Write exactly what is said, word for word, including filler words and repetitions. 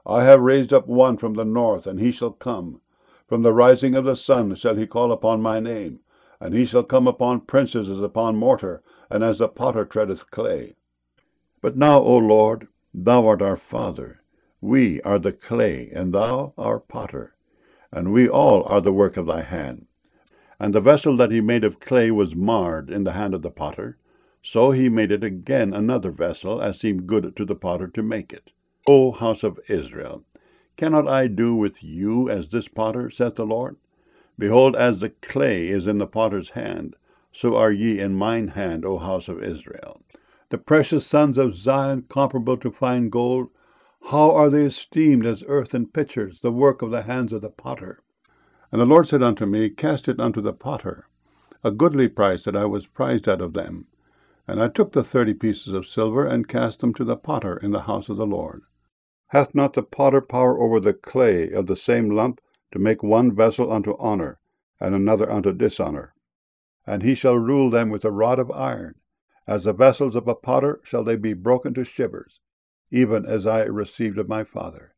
I have raised up one from the north, and he shall come. From the rising of the sun shall he call upon my name. And he shall come upon princes as upon mortar, and as the potter treadeth clay. But now, O Lord, thou art our Father. We are the clay, and thou our potter. And we all are the work of thy hand. And the vessel that he made of clay was marred in the hand of the potter. So he made it again another vessel, as seemed good to the potter to make it. O house of Israel, cannot I do with you as this potter, saith the Lord? Behold, as the clay is in the potter's hand, so are ye in mine hand, O house of Israel. The precious sons of Zion, comparable to fine gold, how are they esteemed as earthen pitchers, the work of the hands of the potter? And the Lord said unto me, Cast it unto the potter, a goodly price that I was prized out of them. And I took the thirty pieces of silver, and cast them to the potter in the house of the Lord. Hath not the potter power over the clay of the same lump, to make one vessel unto honour, and another unto dishonour? And he shall rule them with a rod of iron. As the vessels of a potter shall they be broken to shivers, even as I received of my Father.